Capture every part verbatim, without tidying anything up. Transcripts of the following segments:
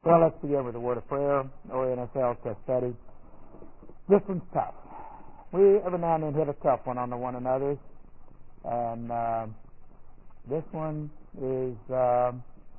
Well, let's begin with a word of prayer. O N S L test study. This one's tough. We every now and then hit a tough one on the one another, and uh, this one is, uh,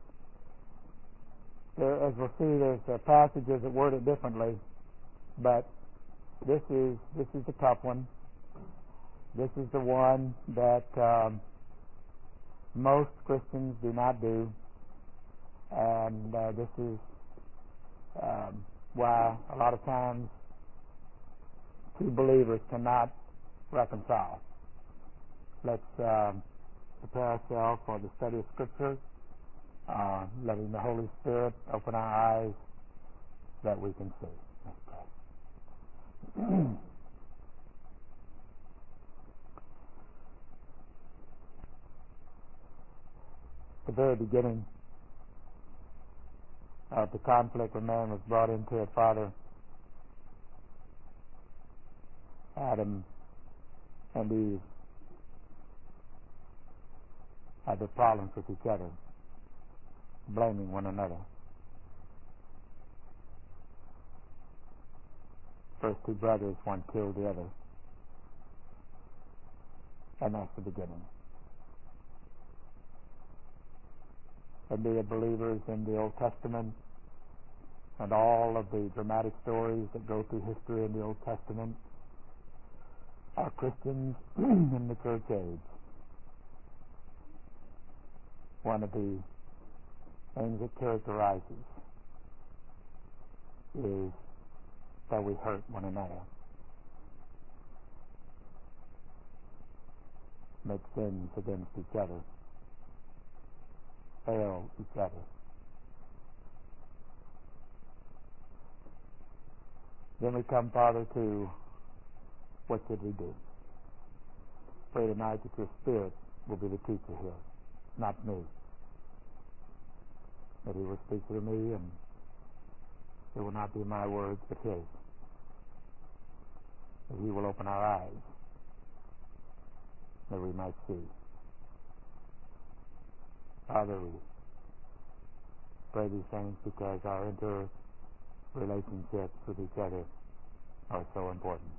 there, as we'll see, there's uh, passages that word it differently, but this is this is the tough one. This is the one that um, most Christians do not do, and uh, this is um, why a lot of times two believers cannot reconcile. Let's um, prepare ourselves for the study of Scripture, uh, letting the Holy Spirit open our eyes that we can see. Let's pray. The very beginning of the conflict when man was brought into it, Father, Adam and Eve had their problems with each other, blaming one another. First two brothers, one killed the other. And that's the beginning. And be believers in the Old Testament and all of the dramatic stories that go through history in the Old Testament are Christians in the church age. One of the things that characterizes is that we hurt one another, make sins against each other, fail each other. Then we come, Father, to what should we do? Pray tonight that your Spirit will be the teacher here, not me. That he will speak through me, and it will not be my words but his. That he will open our eyes that we might see. Father, we pray these things because our inter-relationships with each other are so important.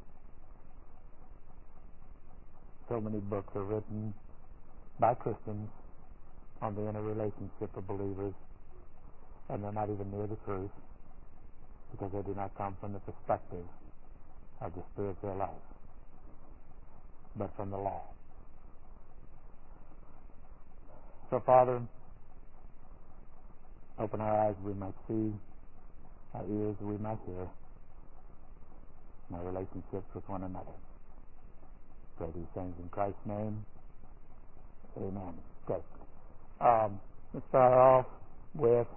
So many books are written by Christians on the interrelationship of believers, and they're not even near the truth because they do not come from the perspective of the spiritual life, but from the law. So, Father, open our eyes we might see, our ears we might hear, and our relationships with one another. Pray these things in Christ's name. Amen. Okay. Um, let's start off with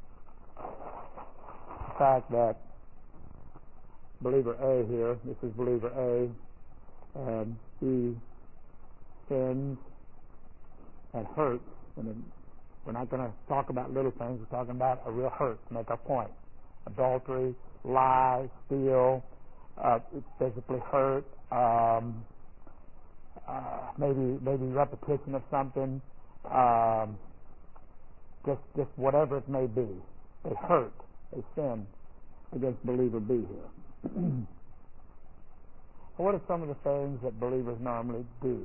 the fact that believer A here, this is believer A, and he sins and hurts. And we're not going to talk about little things. We're talking about a real hurt to make our point. Adultery, lie, steal, uh, physically hurt, um, uh, maybe maybe repetition of something, um, just just whatever it may be. They hurt, they sin against believer B here. What are some of the things that believers normally do?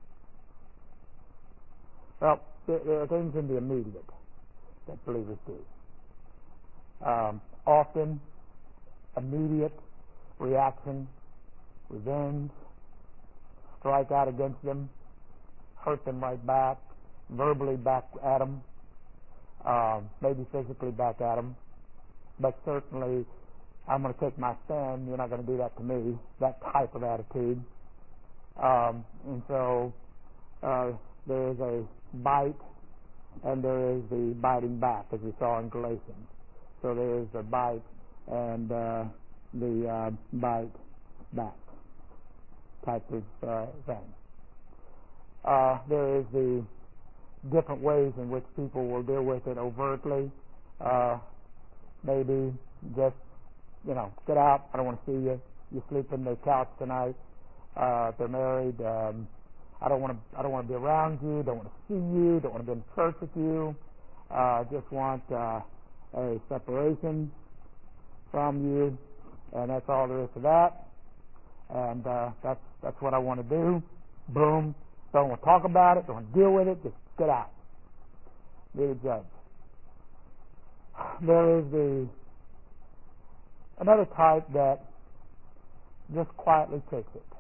Well, there, there are things in the immediate that believers do. Um, often, immediate reaction, revenge, strike out against them, hurt them right back, verbally back at them, um, maybe physically back at them, but certainly I'm going to take my stand, you're not going to do that to me, that type of attitude. Um, and so uh, there is a bite and there is the biting back, as we saw in Galatians. So there is the bite and uh, the uh, bite back type of uh, thing. Uh, there is the different ways in which people will deal with it overtly. Uh, maybe just, you know, get out, I don't want to see you. You sleep in the couch tonight. Uh, if they're married, um, I don't want to. I don't want to be around you. Don't want to see you. Don't want to be in church with you. Uh, just want uh, a separation from you, and that's all there is to that. And uh, that's that's what I want to do. Boom. Don't want to talk about it. Don't want to deal with it. Just get out. Be the judge. There is the another type that just quietly takes it,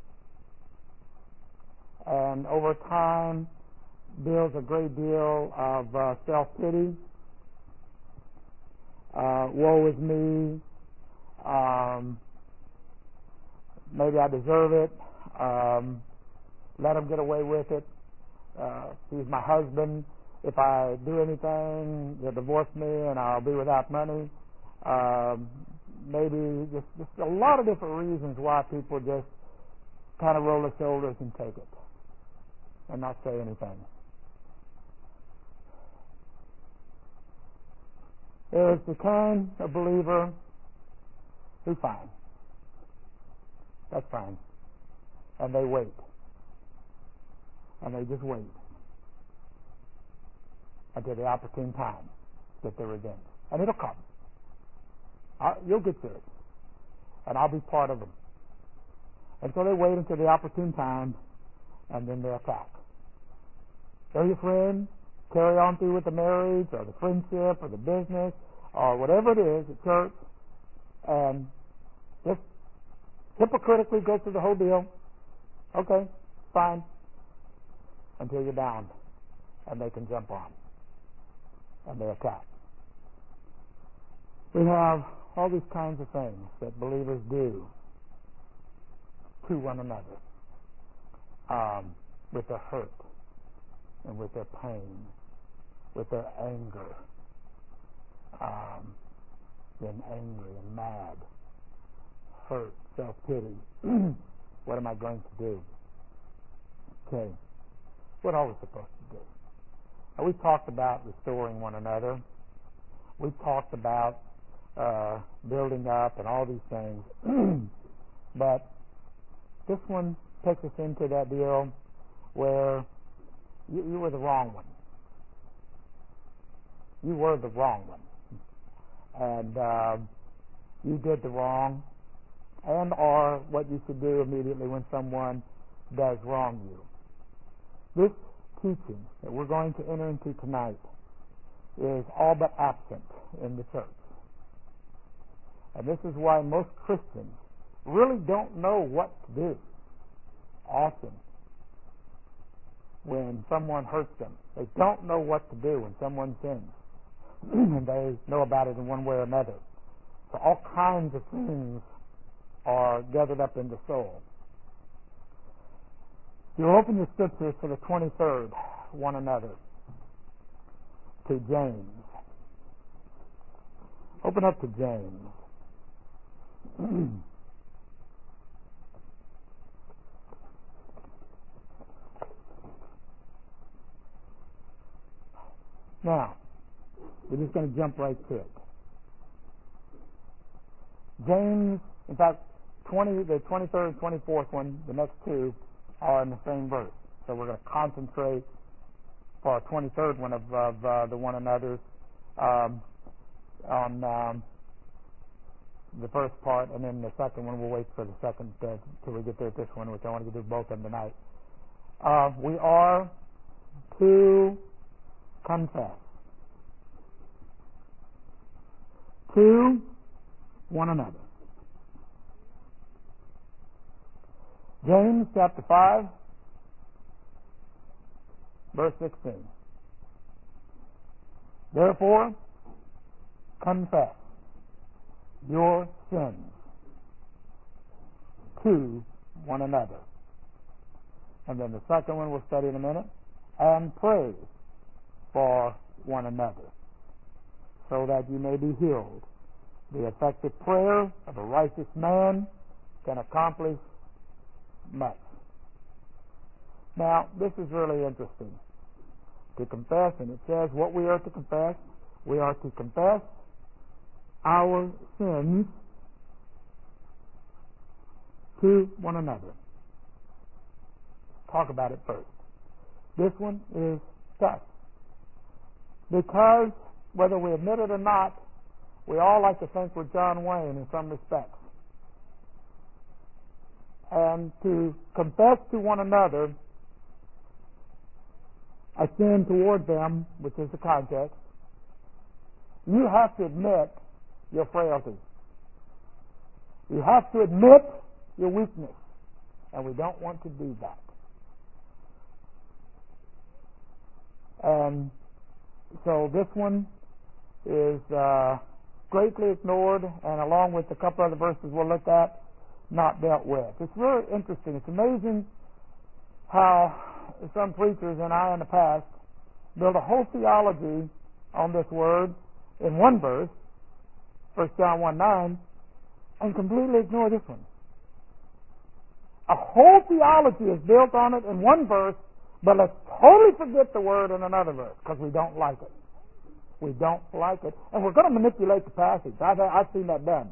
and over time builds a great deal of uh, self-pity. Uh, woe is me. Um, maybe I deserve it. Um, let him get away with it. Uh, he's my husband. If I do anything, he'll divorce me and I'll be without money. Um, maybe just, just a lot of different reasons why people just kind of roll their shoulders and take it and not say anything. There's the kind of believer who's fine. That's fine. And they wait. And they just wait until the opportune time to get their revenge. And it'll come. I, you'll get to it. And I'll be part of them. And so they wait until the opportune time, and then they attack. They're your friend. Carry on through with the marriage or the friendship or the business or whatever it is at church, and just hypocritically go through the whole deal. Okay, fine. Until you're down and they can jump on and they attack. We have all these kinds of things that believers do to one another um, with their hurt and with their pain, with their anger, um, being angry and mad, hurt, self-pity. What am I going to do? Okay. What are we supposed to do? Now, we talked about restoring one another. We talked about uh, building up and all these things. But this one takes us into that deal where you, you were the wrong one. You were the wrong one. And uh, you did the wrong, and or what you should do immediately when someone does wrong you. This teaching that we're going to enter into tonight is all but absent in the church. And this is why most Christians really don't know what to do often when someone hurts them. They don't know what to do when someone sins. And they know about it in one way or another. So all kinds of things are gathered up in the soul. You'll open your scriptures to the twenty-third, one another, to James. Open up to James. Now, we're just going to jump right to it. James, in fact, twenty, the twenty-third and twenty-fourth one, the next two, are in the same verse. So we're going to concentrate for our twenty-third one of, of uh, the one another's um, on um, the first part, and then the second one we'll wait for the second uh, till we get there at this one, which I want to do both of them tonight. Uh, we are to confess to one another. James chapter five, verse sixteen. Therefore, confess your sins to one another. And then the second one we'll study in a minute. And pray for one another, so that you may be healed. The effective prayer of a righteous man can accomplish much. Now, this is really interesting. To confess, and it says what we are to confess. We are to confess our sins to one another. Talk about it first. This one is tough, because whether we admit it or not, we all like to think we're John Wayne in some respects. And to confess to one another a sin toward them, which is the context, you have to admit your frailty. You have to admit your weakness. And we don't want to do that. And so this one is uh, greatly ignored, and along with a couple other verses we'll look at, not dealt with. It's really interesting. It's amazing how some preachers, and I in the past, build a whole theology on this word in one verse, First John one nine, and completely ignore this one. A whole theology is built on it in one verse, but let's totally forget the word in another verse because we don't like it. We don't like it. And we're going to manipulate the passage. I've, I've seen that done.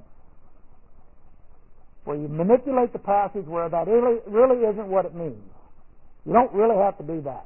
Where you manipulate the passage where that really, really isn't what it means. You don't really have to do that.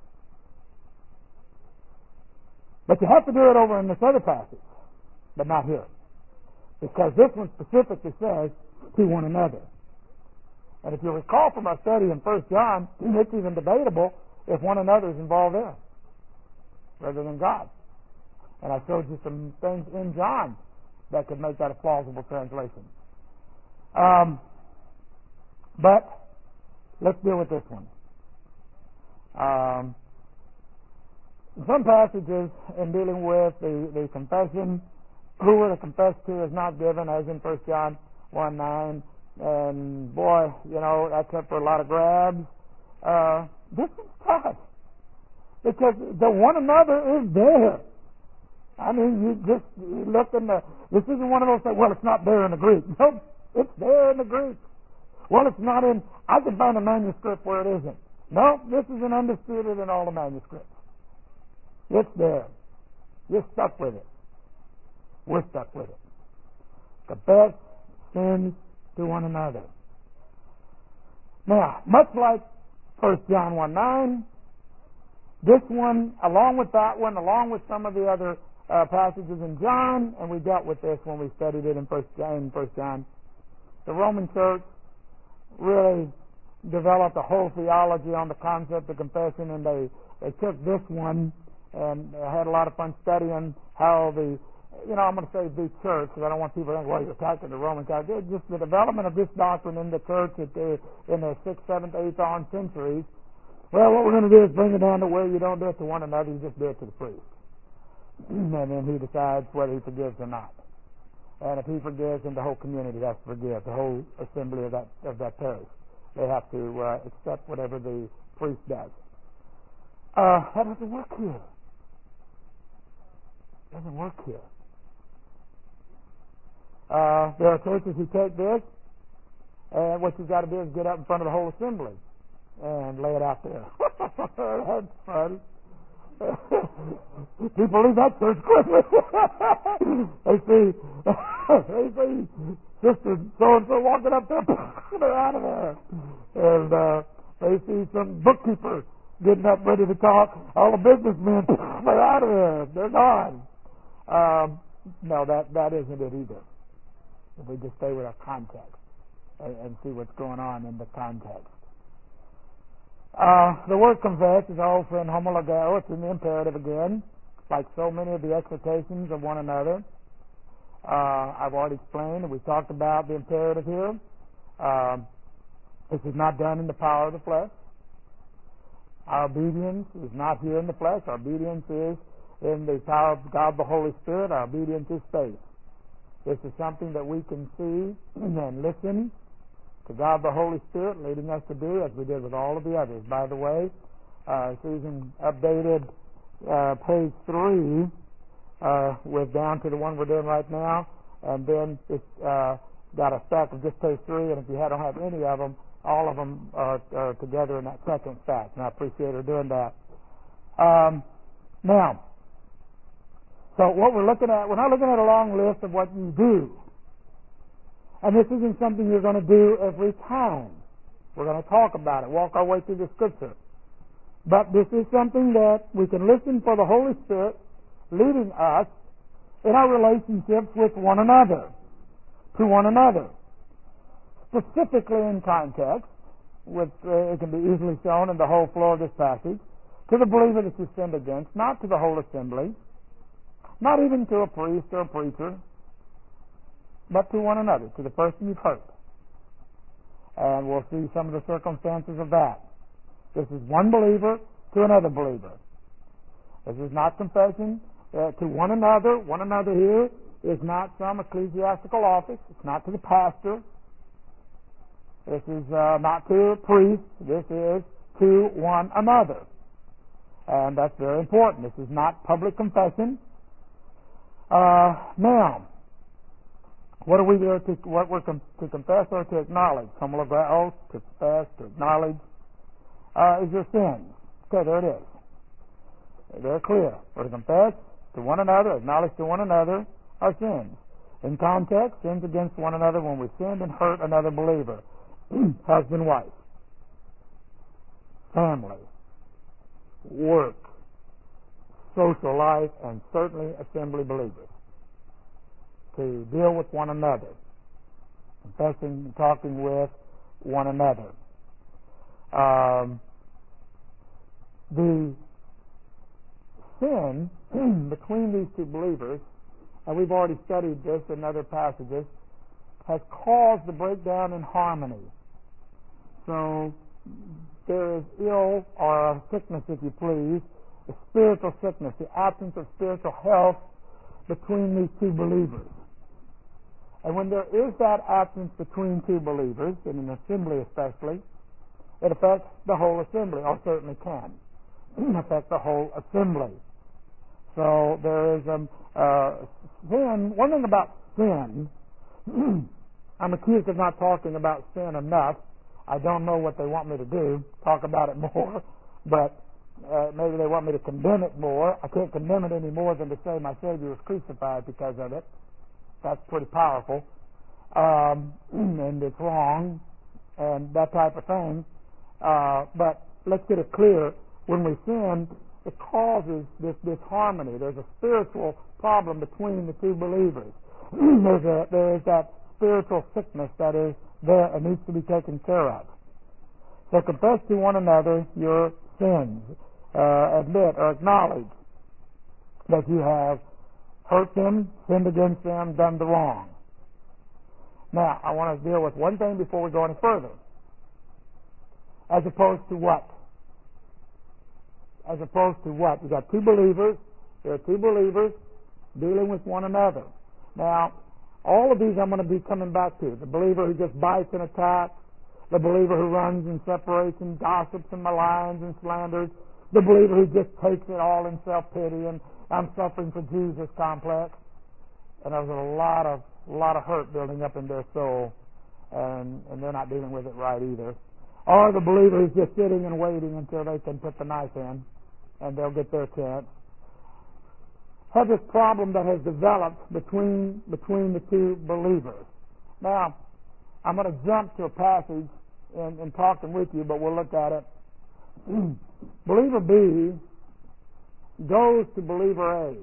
But you have to do it over in this other passage, but not here. Because this one specifically says, to one another. And if you recall from our study in First John, it's even debatable if one another is involved there, rather than God. And I showed you some things in John that could make that a plausible translation. Um, but let's deal with this one. Um, some passages in dealing with the, the confession, who we're to confess to is not given, as in First John one nine. And boy, you know, that's up for a lot of grabs. Uh, this is tough. Because the one another is there. I mean, you just you look in the, this isn't one of those things, well, it's not there in the Greek. Nope, it's there in the Greek. Well, it's not in, I can find a manuscript where it isn't. No, this isn't undisputed in all the manuscripts. It's there. You're stuck with it. We're stuck with it. Confess sins to one another. Now, much like First John one nine, this one, along with that one, along with some of the other uh, passages in John, and we dealt with this when we studied it in First John, First John, the Roman Church really developed a whole theology on the concept of confession, and they, they took this one and had a lot of fun studying how the, you know, I'm going to say the church, because I don't want people to think, well, you're attacking the Roman Catholic. Just the development of this doctrine in the church at the, in the sixth, seventh, eighth, on centuries. Well, what we're going to do is bring it down to where you don't do it to one another, you just do it to the priest. And then he decides whether he forgives or not. And if he forgives, then the whole community has to forgive, the whole assembly of that of that parish. They have to uh, accept whatever the priest does. Uh, that doesn't work here. Doesn't work here. Uh, there are churches who take this, and what you've got to do is get up in front of the whole assembly and lay it out there. That's fun. People leave that church quickly. They see, they see Sister so-and-so walking up there, they're out of there. And uh, they see some bookkeeper getting up ready to talk, all the businessmen, they're out of there. They're gone. Um, no, that, that isn't it either. If we just stay with our context and, and see what's going on in the context. Uh, the word confess is our old friend homologeo. It's in the imperative again, like so many of the exhortations of one another. Uh, I've already explained, and we talked about the imperative here. Um, this is not done in the power of the flesh. Our obedience is not here in the flesh. Our obedience is in the power of God the Holy Spirit. Our obedience is faith. This is something that we can see and listen to God the Holy Spirit leading us to do, as we did with all of the others. By the way, uh, Susan updated uh, page three uh, with down to the one we're doing right now, and then it's uh, got a stack of just page three, and if you don't have any of them, all of them are, are together in that second stack, and I appreciate her doing that. Um, now, so what we're looking at, we're not looking at a long list of what you do. And this isn't something you're going to do every time. We're going to talk about it, walk our way through the Scripture. But this is something that we can listen for the Holy Spirit leading us in our relationships with one another, to one another. Specifically in context, which uh, it can be easily shown in the whole flow of this passage, to the believer that you sinned against, not to the whole assembly, not even to a priest or a preacher, but to one another, to the person you've hurt. And we'll see some of the circumstances of that. This is one believer to another believer. This is not confession uh, to one another. One another here is not some ecclesiastical office. It's not to the pastor. This is uh, not to a priest. This is to one another. And that's very important. This is not public confession. Uh, now, what are we there to, what we're com- to confess or to acknowledge? Homologao, to confess, to acknowledge, uh, is your sins. Okay, there it is. They're clear. We're to confess to one another, acknowledge to one another our sins. In context, sins against one another when we sinned and hurt another believer. Husband, wife, family, work, social life, and certainly assembly believers. To deal with one another, confessing and talking with one another. Um, the sin between these two believers, and we've already studied this in other passages, has caused the breakdown in harmony. So there is ill or a sickness, if you please, a spiritual sickness, the absence of spiritual health between these two believers. And when there is that absence between two believers, in an assembly especially, it affects the whole assembly, or certainly can affect the whole assembly. So there is um, uh, sin. One thing about sin, I'm accused of not talking about sin enough. I don't know what they want me to do, talk about it more, but uh, maybe they want me to condemn it more. I can't condemn it any more than to say my Savior was crucified because of it. That's pretty powerful, um, and it's wrong, and that type of thing. Uh, but let's get it clear. When we sin, it causes this disharmony. There's a spiritual problem between the two believers. There's a, there is that spiritual sickness that is there and needs to be taken care of. So confess to one another your sins. Uh, admit or acknowledge that you have hurt them, sinned against them, done the wrong. Now, I want to deal with one thing before we go any further. As opposed to what? As opposed to what? You've got two believers. There are two believers dealing with one another. Now, all of these I'm going to be coming back to. The believer who just bites and attacks. The believer who runs and separates and gossips and maligns and slanders. The believer who just takes it all in self-pity and I'm suffering for Jesus complex. And there's a lot of a lot of hurt building up in their soul, and, and they're not dealing with it right either. Or the believer who's just sitting and waiting until they can put the knife in, and they'll get their chance. Have this problem that has developed between between the two believers. Now, I'm going to jump to a passage in, in talking with you, but we'll look at it. Believer B goes to believer A.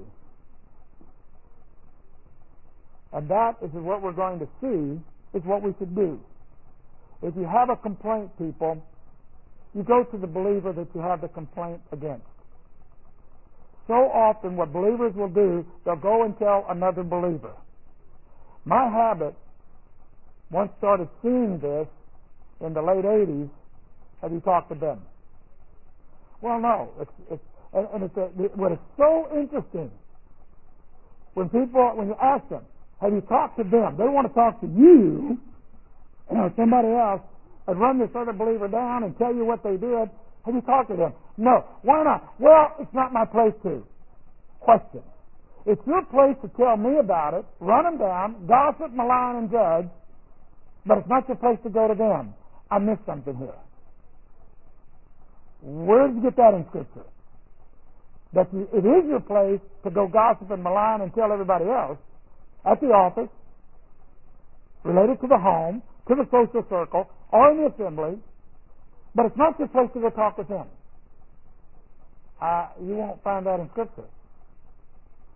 And that is what we're going to see is what we should do. If you have a complaint, people, you go to the believer that you have the complaint against. So often what believers will do, they'll go and tell another believer. My habit, once started seeing this in the late eighties, have you talked to them? Well, no. It's, it's, and, and it's a, what is so interesting, when people, when you ask them, have you talked to them? They want to talk to you, or somebody else, and run this other believer down and tell you what they did. Have you talked to them? No. Why not? Well, it's not my place to. Question. It's your place to tell me about it, run them down, gossip, malign, and judge, but it's not your place to go to them. I missed something here. Where did you get that in Scripture? That you, it is your place to go gossip and malign and tell everybody else at the office, related to the home, to the social circle, or in the assembly, but it's not your place to go talk with them. Uh, you won't find that in Scripture.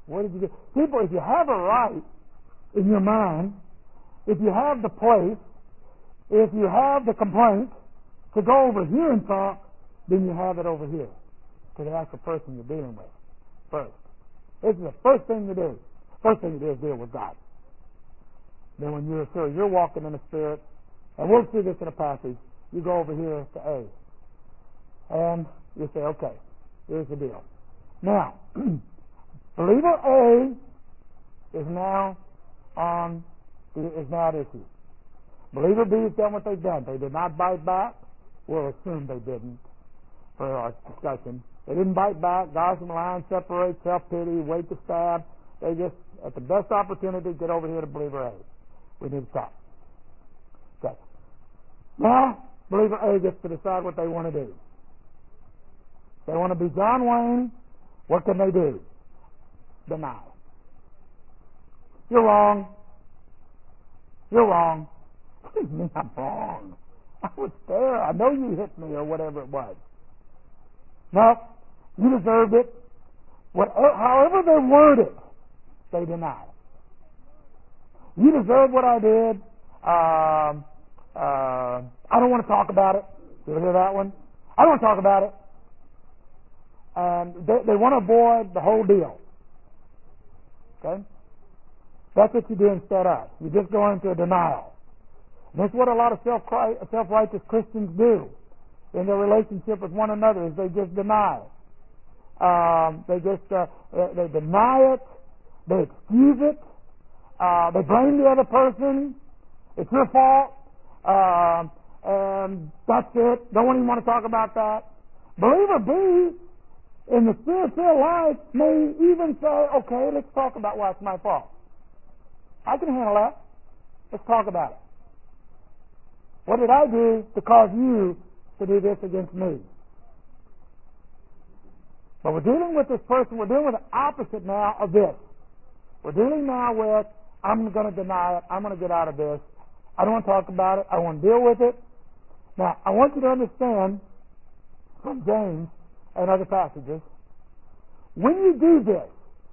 What did you do? People, if you have a right in your mind, if you have the place, if you have the complaint to go over here and talk, then you have it over here to the actual person you're dealing with first. This is the first thing you do. First thing you do is deal with God. Then when you're sure you're walking in the Spirit, and we'll see this in a passage, you go over here to A. And you say, okay, here's the deal. Now, believer A is now on is now at issue. Believer B has done what they've done. They did not bite back. We'll assume they didn't for our discussion. They didn't bite back, gossip, lie, separate, self-pity, wait to stab. They just, at the best opportunity, get over here to believer A. We need to talk. Okay. Now, believer A gets to decide what they want to do. They want to be John Wayne. What can they do? Deny. You're wrong. You're wrong. What do you mean I'm wrong? I was there. I know you hit me or whatever it was. No, you deserved it. Whatever, however they word it, they deny. You deserve what I did. Um, uh, I don't want to talk about it. You ever hear that one? I don't want to talk about it. And they, they want to avoid the whole deal. Okay? That's what you do instead of. You just go into a denial. And that's what a lot of self self-righteous Christians do in their relationship with one another, is they just deny. Um, they just uh, they, they deny it. They excuse it. Uh, they blame the other person. It's your fault. Um, and that's it. Don't even want to talk about that. Believer B, in the spiritual life, may even say, okay, let's talk about why it's my fault. I can handle that. Let's talk about it. What did I do to cause you to do this against me? But we're dealing with this person, we're dealing with the opposite now of this. We're dealing now with, I'm going to deny it, I'm going to get out of this, I don't want to talk about it, I want to deal with it. Now, I want you to understand from James and other passages, when you do this,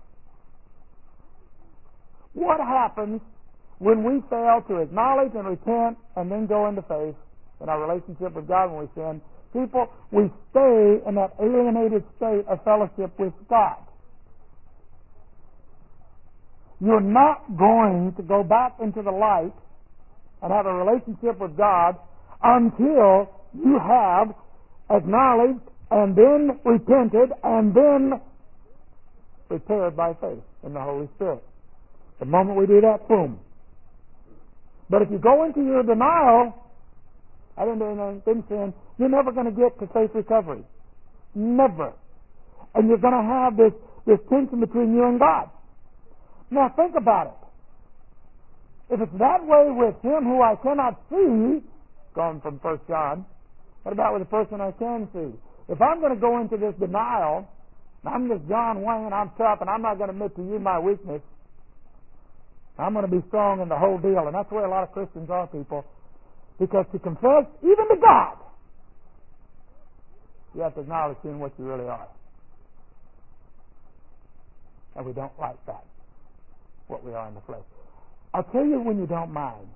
what happens when we fail to acknowledge and repent and then go into faith in our relationship with God when we sin? People, we stay in that alienated state of fellowship with God. You're not going to go back into the light and have a relationship with God until you have acknowledged and then repented and then repaired by faith in the Holy Spirit. The moment we do that, boom. But if you go into your denial, I didn't do anything, didn't sin, you're never going to get to faith recovery. Never. And you're going to have this, this tension between you and God. Now think about it. If it's that way with him who I cannot see, going from First John, what about with the person I can see? If I'm going to go into this denial, I'm just John Wayne, I'm tough, and I'm not going to admit to you my weakness, I'm going to be strong in the whole deal. And that's where a lot of Christians are, people. Because to confess, even to God, you have to acknowledge seeing what you really are. And we don't like that, what we are in the flesh. I'll tell you when you don't mind.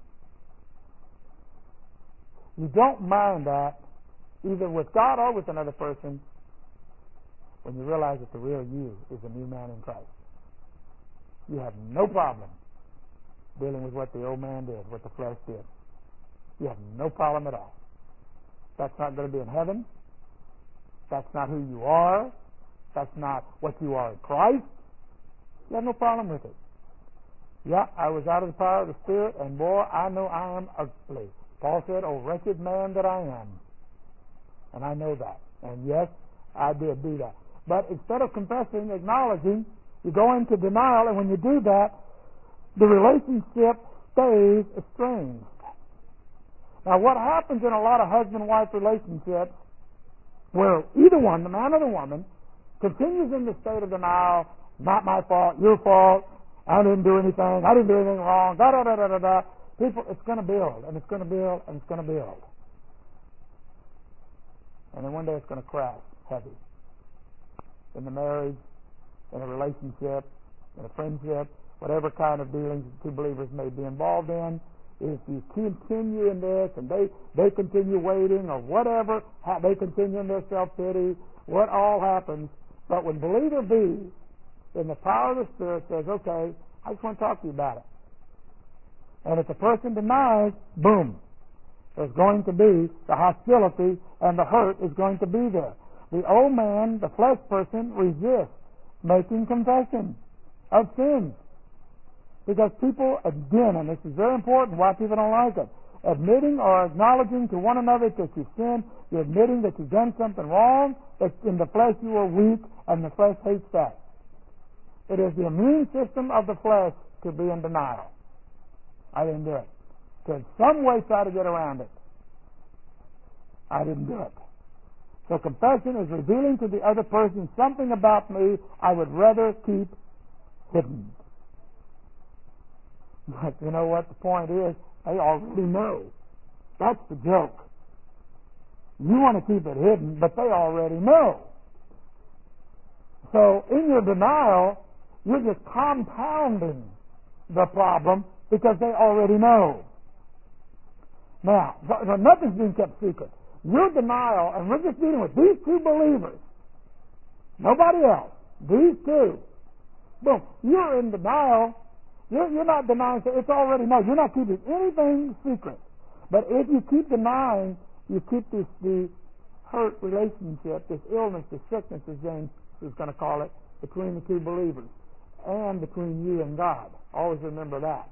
You don't mind that, either with God or with another person, when you realize that the real you is a new man in Christ. You have no problem dealing with what the old man did, what the flesh did. You have no problem at all. That's not going to be in heaven. That's not who you are. That's not what you are in Christ. You have no problem with it. Yeah, I was out of the power of the Spirit, and boy, I know I am ugly. Paul said, "Oh, wretched man that I am." And I know that. And yes, I did do that. But instead of confessing, acknowledging, you go into denial, and when you do that, the relationship stays estranged. Now, what happens in a lot of husband-wife relationships, where either one, the man or the woman, continues in the state of denial, not my fault, your fault, I didn't do anything, I didn't do anything wrong, da da da da da da. People, it's going to build, and it's going to build, and it's going to build. And then one day it's going to crash heavy. In the marriage, in a relationship, in a friendship, whatever kind of dealings two believers may be involved in, if you continue in this and they, they continue waiting or whatever, how they continue in their self-pity, what all happens. But when believer B, in the power of the Spirit, says, okay, I just want to talk to you about it. And if the person denies, boom, there's going to be the hostility and the hurt is going to be there. The old man, the flesh person, resists making confession of sins. Because people, again, and this is very important, why people don't like it, admitting or acknowledging to one another that you've sinned, you're admitting that you've done something wrong, that in the flesh you are weak, and the flesh hates that. It is the immune system of the flesh to be in denial. I didn't do it. To in some way try to get around it. I didn't do it. So confession is revealing to the other person something about me I would rather keep hidden. But you know what the point is? They already know. That's the joke. You want to keep it hidden, but they already know. So in your denial, you're just compounding the problem because they already know. Now, nothing's being kept secret. Your denial, and we're just dealing with these two believers, nobody else, these two. Boom, you're in denial. You're, you're not denying, so it's already known. You're not keeping anything secret. But if you keep denying, you keep this the hurt relationship, this illness, this sickness, as James is going to call it, between the two believers and between you and God. Always remember that.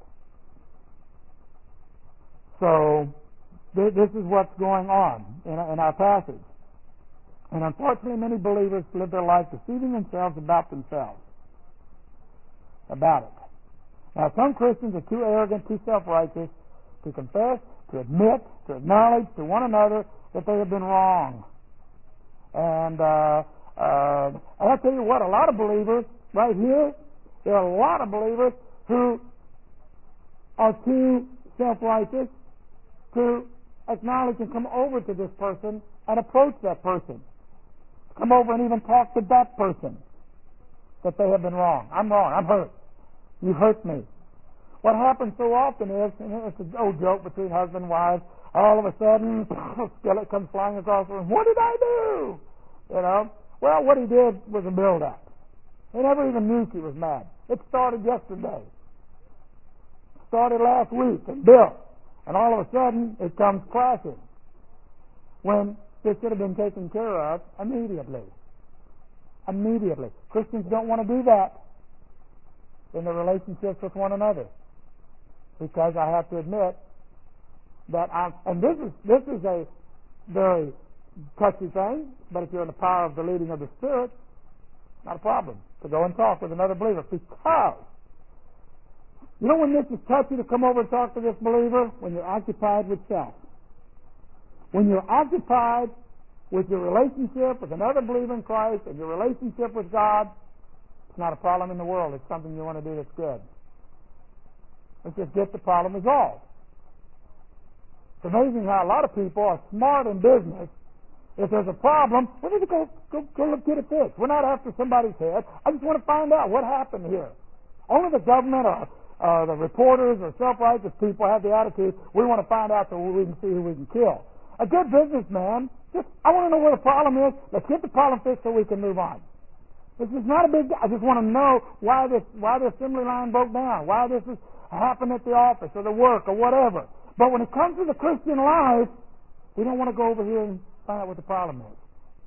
So th- this is what's going on in, in our passage. And unfortunately, many believers live their life deceiving themselves about themselves, about it. Now, some Christians are too arrogant, too self-righteous to confess, to admit, to acknowledge to one another that they have been wrong. And, uh, uh, and I'll tell you what, a lot of believers right here, there are a lot of believers who are too self-righteous to acknowledge and come over to this person and approach that person. Come over and even talk to that person that they have been wrong. I'm wrong. I'm hurt. You hurt me. What happens so often is, and it's an old joke between husband and wife, all of a sudden, a skillet comes flying across the room. What did I do? You know? Well, what he did was a build-up. He never even knew she was mad. It started yesterday. It started last week and built. And all of a sudden, it comes crashing. When this should have been taken care of immediately. Immediately. Christians don't want to do that in their relationships with one another. Because I have to admit that I'm, and this is this is a very touchy thing, but if you're in the power of the leading of the Spirit, not a problem to go and talk with another believer. Because you know when this is touchy to come over and talk to this believer? When you're occupied with self. When you're occupied with your relationship with another believer in Christ and your relationship with God, it's not a problem in the world. It's something you want to do that's good. Let's just get the problem resolved. It's amazing how a lot of people are smart in business. If there's a problem, we need to go, go, go look, get it fixed. We're not after somebody's head. I just want to find out what happened here. Only the government or uh, the reporters or self-righteous people have the attitude, we want to find out so we can see who we can kill. A good businessman, just, I want to know where the problem is. Let's get the problem fixed so we can move on. This is not a big deal. I just want to know why this why the assembly line broke down, why this is happened at the office or the work or whatever. But when it comes to the Christian life, we don't want to go over here and find out what the problem is.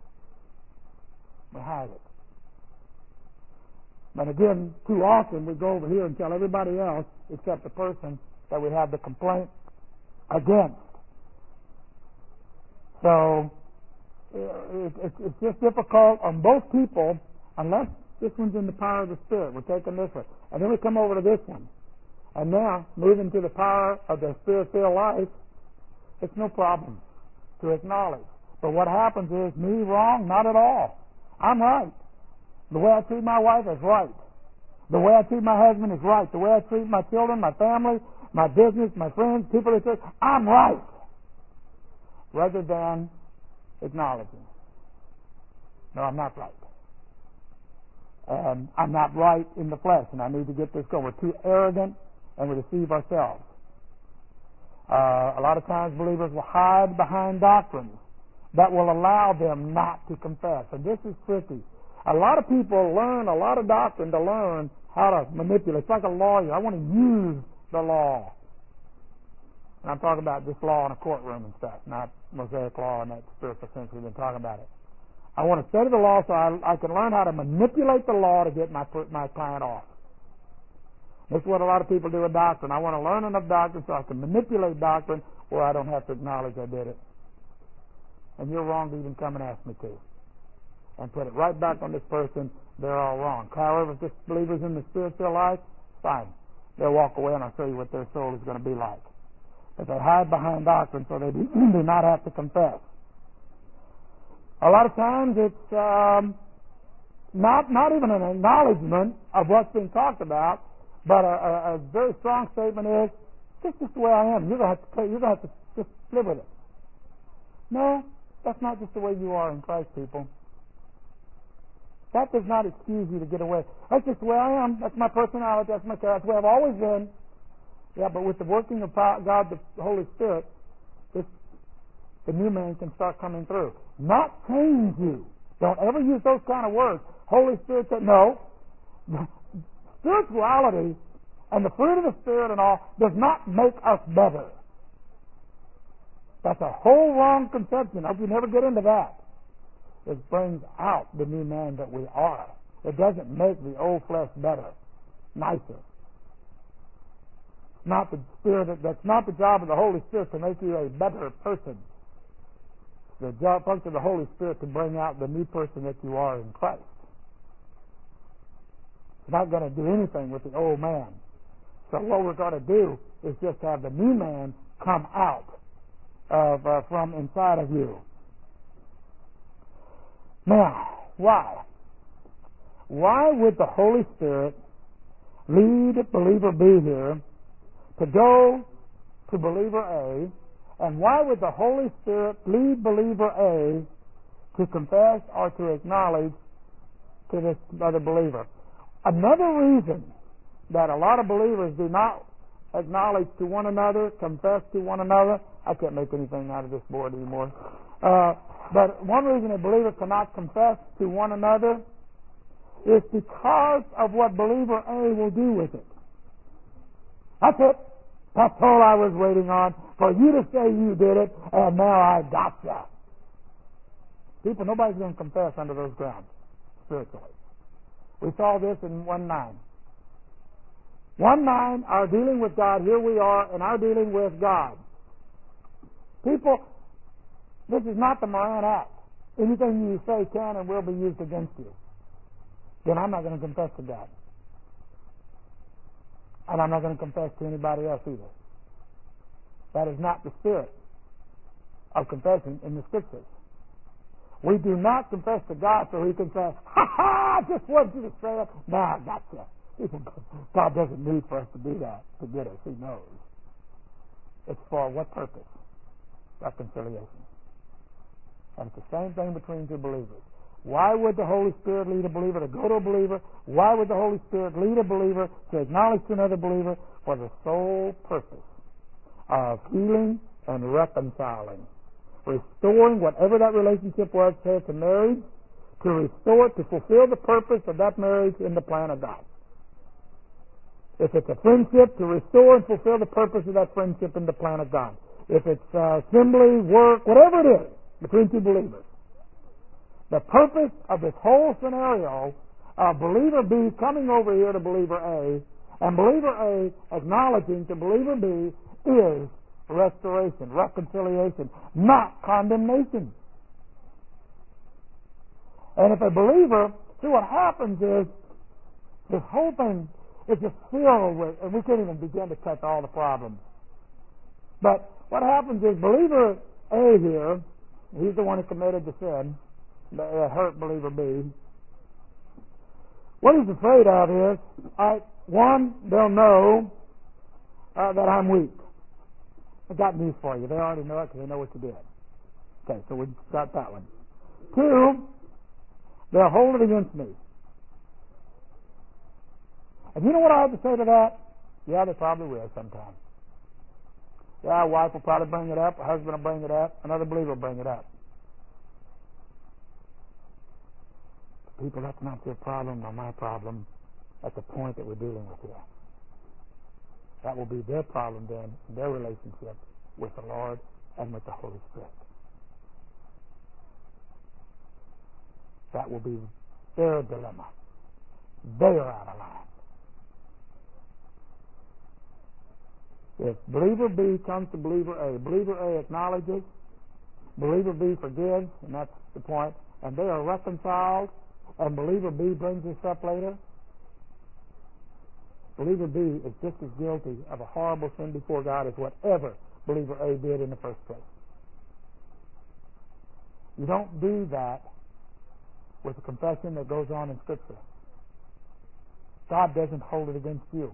We hide it. But again, too often we go over here and tell everybody else except the person that we have the complaint against. So it, it, it's just difficult on both people unless this one's in the power of the Spirit. We're taking this one. And then we come over to this one. And now, moving to the power of the Spirit-filled life, it's no problem to acknowledge. But what happens is, me wrong? Not at all. I'm right. The way I treat my wife is right. The way I treat my husband is right. The way I treat my children, my family, my business, my friends, people that say, I'm right. Rather than acknowledging. No, I'm not right. and I'm not right in the flesh, and I need to get this going. We're too arrogant, and we deceive ourselves. Uh, a lot of times believers will hide behind doctrines that will allow them not to confess. And this is tricky. A lot of people learn a lot of doctrine to learn how to manipulate. It's like a lawyer. I want to use the law. And I'm talking about this law in a courtroom and stuff, not Mosaic law in that spiritual sense we've been talking about it. I want to study the law so I, I can learn how to manipulate the law to get my my client off. That's what a lot of people do with doctrine. I want to learn enough doctrine so I can manipulate doctrine where I don't have to acknowledge I did it. And you're wrong to even come and ask me to. And put it right back on this person. They're all wrong. However, if this believer's in the spiritual life, fine. They'll walk away and I'll show you what their soul is going to be like. But they hide behind doctrine so they do, do not have to confess. A lot of times it's um, not not even an acknowledgement of what's being talked about, but a, a, a very strong statement is, this is the way I am. You're going to have to, you're going to, have to just live with it. No, that's not just the way you are in Christ, people. That does not excuse you to get away. That's just the way I am. That's my personality. That's my character. That's the way I've always been. Yeah, but with the working of God, the Holy Spirit, this, the new man can start coming through. Not change you. Don't ever use those kind of words. Holy Spirit said, no. Spirituality and the fruit of the Spirit and all does not make us better. That's a whole wrong conception. I hope you never get into that. It brings out the new man that we are. It doesn't make the old flesh better, nicer. Not the spirit. That's not the job of the Holy Spirit to make you a better person. The job function of the Holy Spirit to bring out the new person that you are in Christ. It's not going to do anything with the old man. So what we're going to do is just have the new man come out of uh, from inside of you. Now, why? Why would the Holy Spirit lead believer B here to go to believer A, and why would the Holy Spirit lead believer A to confess or to acknowledge to this other believer? Another reason that a lot of believers do not acknowledge to one another, confess to one another, I can't make anything out of this board anymore, uh, but one reason a believer cannot confess to one another is because of what believer A will do with it. That's it. That's all I was waiting on, for you to say you did it, and now I gotcha. People, nobody's going to confess under those grounds, spiritually. We saw this in one nine. one nine, our dealing with God, here we are, and our dealing with God. People, this is not the Moran Act. Anything you say can and will be used against you. Then I'm not going to confess to God. And I'm not going to confess to anybody else either. That is not the spirit of confession in the Scriptures. We do not confess to God so He can say, ha ha, I just wanted you to say it. Now I got you. God doesn't need for us to do that to get us. He knows. It's for what purpose? Reconciliation. And it's the same thing between two believers. Why would the Holy Spirit lead a believer to go to a believer? Why would the Holy Spirit lead a believer to acknowledge to another believer? For the sole purpose of healing and reconciling. Restoring whatever that relationship was, say it's a marriage, to restore it, to fulfill the purpose of that marriage in the plan of God. If it's a friendship, to restore and fulfill the purpose of that friendship in the plan of God. If it's uh, assembly, work, whatever it is, between two believers. The purpose of this whole scenario of believer B coming over here to believer A, and believer A acknowledging to believer B is restoration, reconciliation, not condemnation. And if a believer, see what happens is, this whole thing is just filled with, and we can't even begin to touch all the problems. But what happens is, believer A here, he's the one who committed the sin, that hurt believer B. What he's afraid of is, I, one, they'll know uh, that I'm weak. I got news for you. They already know it because they know what you did. Okay, so we've got that one. Two, they'll hold it against me. And you know what I have to say to that? Yeah, they probably will sometime. Yeah, a wife will probably bring it up, a husband will bring it up, another believer will bring it up. People, that's not your problem nor my problem at the point that we're dealing with here. That will be their problem then, their relationship with the Lord and with the Holy Spirit. That will be their dilemma. They are out of line. If believer B comes to believer A, believer A acknowledges, believer B forgives, and that's the point, and they are reconciled, and believer B brings this up later, believer B is just as guilty of a horrible sin before God as whatever believer A did in the first place. You don't do that with a confession that goes on in Scripture. God doesn't hold it against you.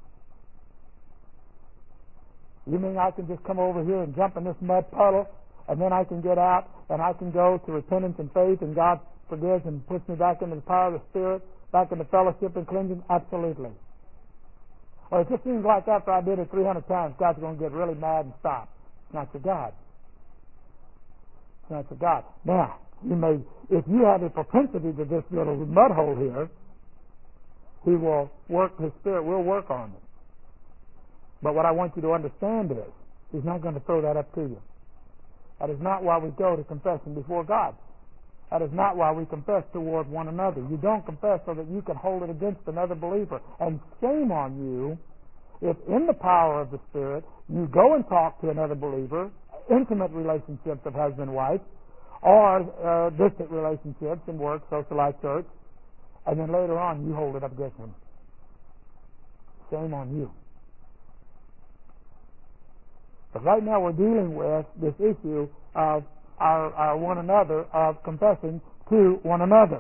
You mean I can just come over here and jump in this mud puddle, and then I can get out, and I can go to repentance and faith, and God forgives and puts me back into the power of the Spirit, back into fellowship and cleansing? Absolutely. Or it just seems like after I did it three hundred times, God's going to get really mad and stop. It's not your God. It's not your God. Now, you may, if you have a propensity to this little mud hole here, He will work, His Spirit will work on it. But what I want you to understand is, He's not going to throw that up to you. That is not why we go to confession before God. That is not why we confess toward one another. You don't confess so that you can hold it against another believer. And shame on you if in the power of the Spirit you go and talk to another believer, intimate relationships of husband and wife, or uh, distant relationships in work, social life, church, and then later on you hold it up against him. Shame on you. But right now we're dealing with this issue of our, our one another, of confessing to one another.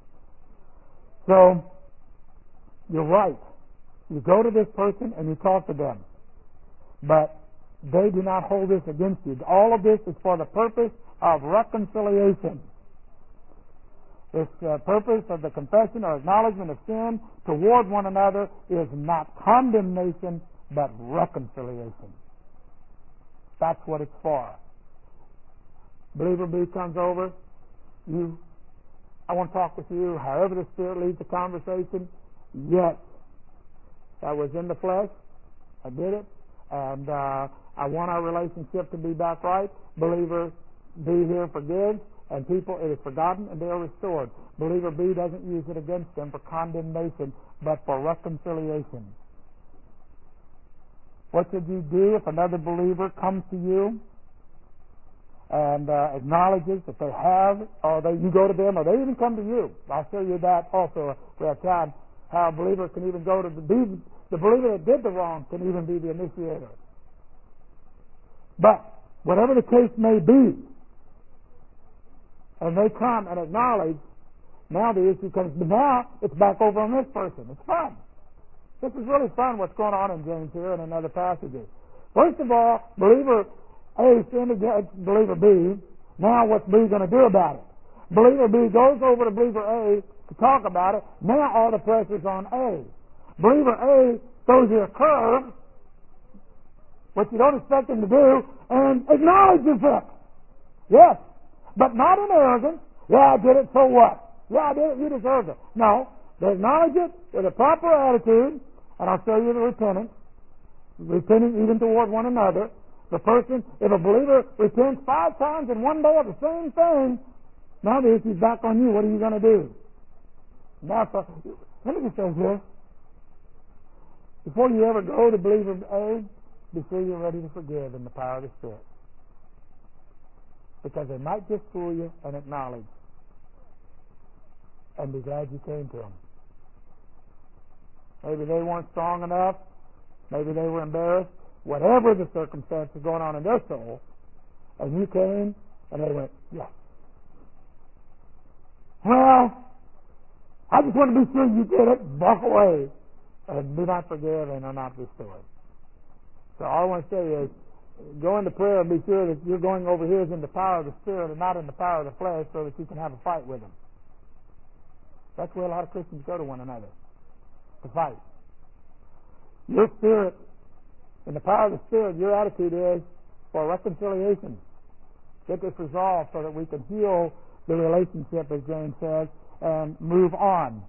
So, you're right. You go to this person and you talk to them. But they do not hold this against you. All of this is for the purpose of reconciliation. This uh, purpose of the confession or acknowledgement of sin toward one another is not condemnation, but reconciliation. That's what it's for. Believer B comes over. You, I want to talk with you. However the Spirit leads the conversation. Yes, I was in the flesh. I did it, and uh, I want our relationship to be back right. Believer B here forgives, and people, it is forgotten, and they are restored. Believer B doesn't use it against them for condemnation, but for reconciliation. What should you do if another believer comes to you and uh, acknowledges that they have, or they, you go to them, or they even come to you? I'll show you that also if we have time, how a believer can even go to the, be, the believer that did the wrong can even be the initiator. But whatever the case may be, and they come and acknowledge, now the issue comes, but now it's back over on this person. It's fun. This is really fun what's going on in James here and in other passages. First of all, believer A sinned against believer B. Now what's B going to do about it? Believer B goes over to believer A to talk about it. Now all the pressure's on A. Believer A throws you a curve, which you don't expect him to do, and acknowledges it. Yes, but not in arrogance. Yeah, I did it, so what? Yeah, I did it, you deserve it. No, they acknowledge it with a proper attitude, and I'll show you the repentance. Repenting even toward one another. The person, if a believer repents five times in one day of the same thing, now the issue's back on you. What are you going to do? Now, so, let me just say this. Before you ever go to believer A, be sure you're ready to forgive in the power of the Spirit. Because they might just fool you and acknowledge. And be glad you came to them. Maybe they weren't strong enough. Maybe they were embarrassed. Whatever the circumstances going on in their soul, and you came, and they went, yes. Well, I just want to be sure you did it. Walk away. And do not forgive and are not restored. So all I want to say is, go into prayer and be sure that you're going over here is in the power of the Spirit and not in the power of the flesh, so that you can have a fight with them. That's where a lot of Christians go to one another, to fight. Your spirit, in the power of the Spirit, your attitude is for reconciliation. Get this resolved so that we can heal the relationship, as James says, and move on.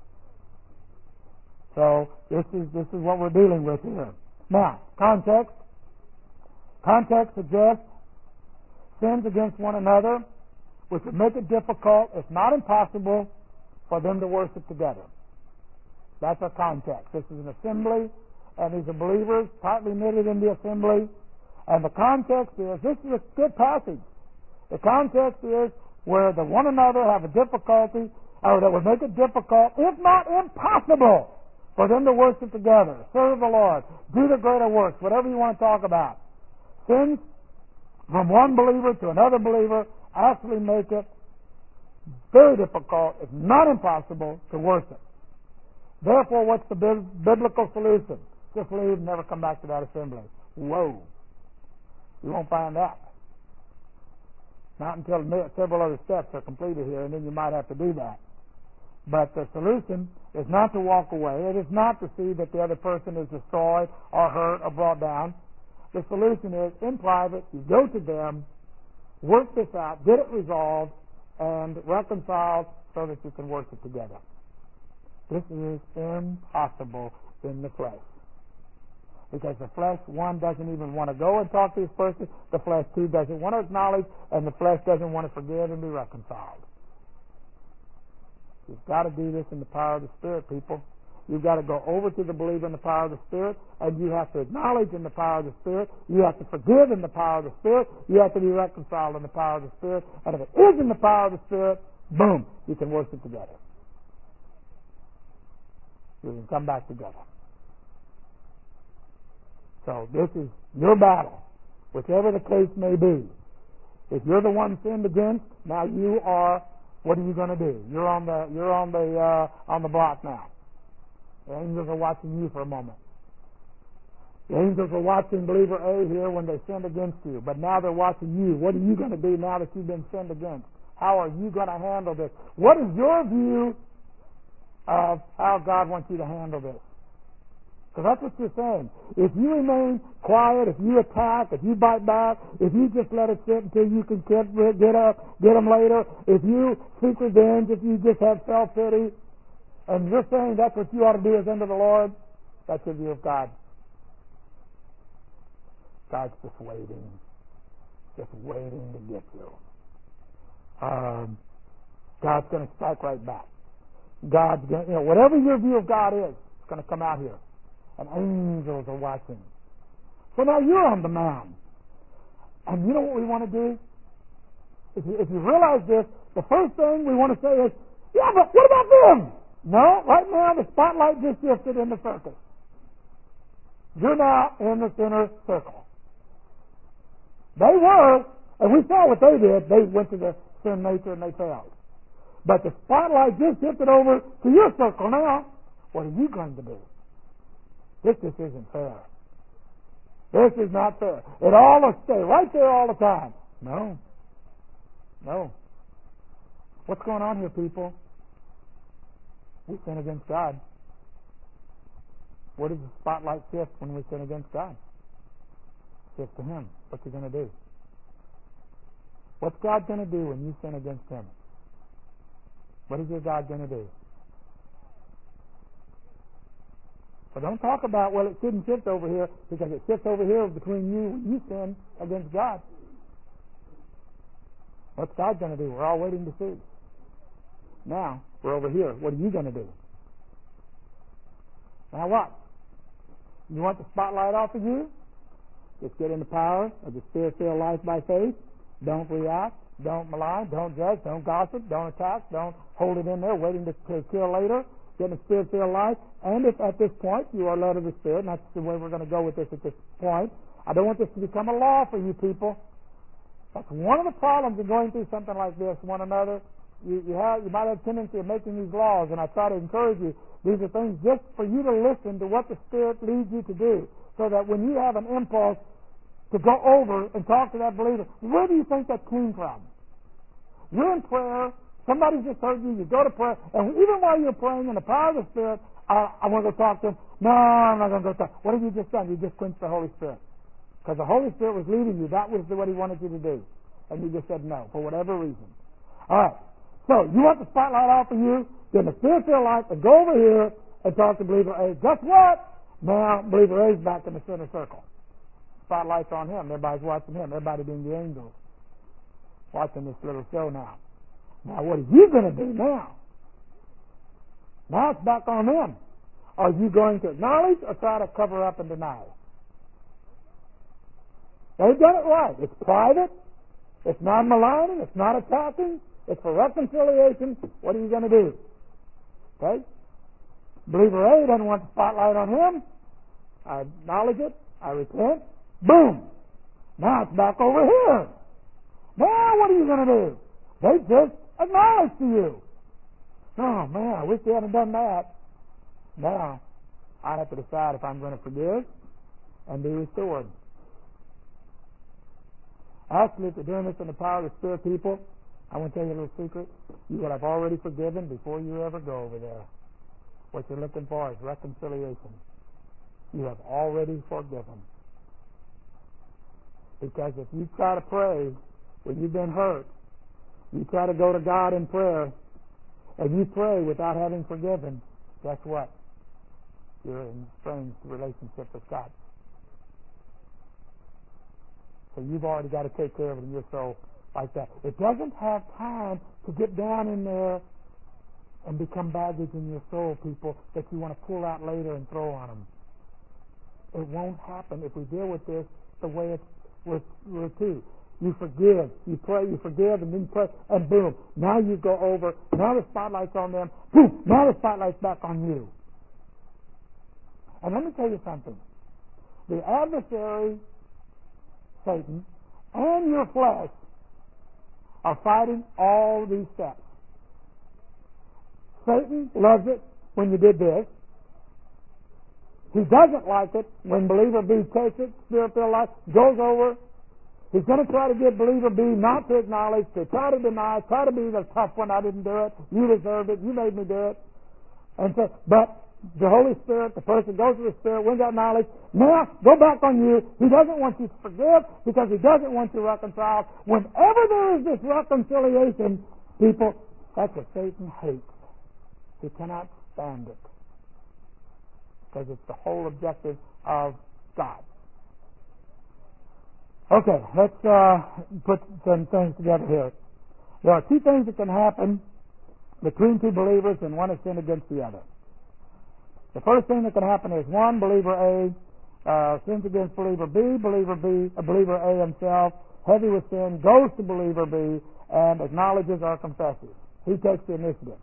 So this is this is what we're dealing with here. Now, context. Context suggests sins against one another, which would make it difficult, if not impossible, for them to worship together. That's our context. This is an assembly, and these are believers tightly knitted in the assembly. And the context is, this is a good passage. The context is where the one another have a difficulty, or that would make it difficult, if not impossible, for them to worship together, serve the Lord, do the greater works, whatever you want to talk about. Sins from one believer to another believer actually make it very difficult, if not impossible, to worship. Therefore, what's the biblical solution? Just leave and never come back to that assembly. Whoa. You won't find that. Not until several other steps are completed here, and then you might have to do that. But the solution is not to walk away. It is not to see that the other person is destroyed or hurt or brought down. The solution is, in private, you go to them, work this out, get it resolved, and reconciled so that you can worship together. This is impossible in the flesh. Because the flesh, one, doesn't even want to go and talk to this person. The flesh, two, doesn't want to acknowledge. And the flesh doesn't want to forgive and be reconciled. You've got to do this in the power of the Spirit, people. You've got to go over to the believer in the power of the Spirit, and you have to acknowledge in the power of the Spirit. You have to forgive in the power of the Spirit. You have to be reconciled in the power of the Spirit. And if it is in the power of the Spirit, boom, you can worship together. You can come back together. So this is your battle, whichever the case may be. If you're the one sinned against, now you are. What are you going to do? You're on the you're on the uh, on the block now. The angels are watching you for a moment. The angels are watching believer A here when they sinned against you, but now they're watching you. What are you going to do now that you've been sinned against? How are you going to handle this? What is your view of how God wants you to handle this? Because that's what you're saying. If you remain quiet, if you attack, if you bite back, if you just let it sit until you can get, get up, get them later, if you seek revenge, if you just have self-pity, and you're saying that's what you ought to do as unto the Lord, that's your view of God. God's just waiting. Just waiting to get you. Um, God's going to strike right back. God's going to, you know, whatever your view of God is, it's going to come out here. And angels are watching. So now you're on the mound. And you know what we want to do? If you, if you realize this, the first thing we want to say is, yeah, but what about them? No, right now the spotlight just shifted in the circle. You're now in the center circle. They were, and we saw what they did. They went to the sin nature and they failed. But the spotlight just shifted over to your circle now. What are you going to do? This just isn't fair. This is not fair. It all will stay right there all the time. No. No. What's going on here, people? We sin against God. Where does the spotlight shift when we sin against God? Shift to Him. What's He going to do? What's God going to do when you sin against Him? What is your God going to do? So don't talk about, well, it shouldn't shift over here, because it shifts over here between you when you sin against God. What's God going to do? We're all waiting to see. Now, we're over here. What are you going to do? Now what? You want the spotlight off of you? Just get in the power of the Spirit-filled life by faith. Don't react. Don't malign. Don't judge. Don't gossip. Don't attack. Don't hold it in there waiting to, to kill later. Get in the Spirit-filled life. And if at this point you are led of the Spirit, and that's the way we're going to go with this at this point, I don't want this to become a law for you people. That's one of the problems in going through something like this, one another. You, you, have, you might have a tendency of making these laws, and I try to encourage you. These are things just for you to listen to what the Spirit leads you to do, so that when you have an impulse to go over and talk to that believer, where do you think that came from? You're in prayer. Somebody just heard you. You go to prayer, and even while you're praying in the power of the Spirit, I, I want to go talk to them. No, I'm not going to go talk. What have you just done? You just quenched the Holy Spirit. Because the Holy Spirit was leading you. That was what He wanted you to do. And you just said no, for whatever reason. All right. So, you want the spotlight off of you, then the Spirit-filled life, and go over here and talk to believer A. Guess what? Now, believer A is back in the center circle. Spotlight's on him. Everybody's watching him. Everybody being the angels. Watching this little show now. Now, what are you going to do now? Now it's back on them. Are you going to acknowledge or try to cover up and deny? They've done it right. It's private. It's not maligning. It's not attacking. It's for reconciliation. What are you going to do? Okay? Believer A doesn't want the spotlight on him. I acknowledge it. I repent. Boom. Now it's back over here. Now what are you going to do? They just acknowledge to you. Oh, man, I wish they hadn't done that. Now, I have to decide if I'm going to forgive and be restored. Actually, if you're doing this in the power of the Spirit, people, I want to tell you a little secret. You will have already forgiven before you ever go over there. What you're looking for is reconciliation. You have already forgiven. Because if you try to pray when you've been hurt, you try to go to God in prayer, and you pray without having forgiven, guess what? You're in a strange relationship with God. So you've already got to take care of it in your soul like that. It doesn't have time to get down in there and become baggage in your soul, people, that you want to pull out later and throw on them. It won't happen if we deal with this the way it's we're, we're to. You forgive, you pray, you forgive, and then you pray, and boom, now you go over, now the spotlight's on them, boom, now the spotlight's back on you. And let me tell you something. The adversary, Satan, and your flesh are fighting all these steps. Satan loves it when you did this. He doesn't like it when believer B takes it, Spirit-filled life, goes over. He's going to try to get believer B not to acknowledge, to try to deny, try to be the tough one. I didn't do it. You deserved it. You made me do it. And so, but the Holy Spirit, the person goes to the Spirit, wins that knowledge. Now, go back on you. He doesn't want you to forgive because he doesn't want you reconciled. Whenever there is this reconciliation, people, that's what Satan hates. He cannot stand it because it's the whole objective of God. Okay, let's uh, put some things together here. There are two things that can happen between two believers, and one has sinned against the other. The first thing that can happen is one, believer A uh, sins against believer B, believer B, uh, believer A himself, heavy with sin, goes to believer B and acknowledges or confesses. He takes the initiative.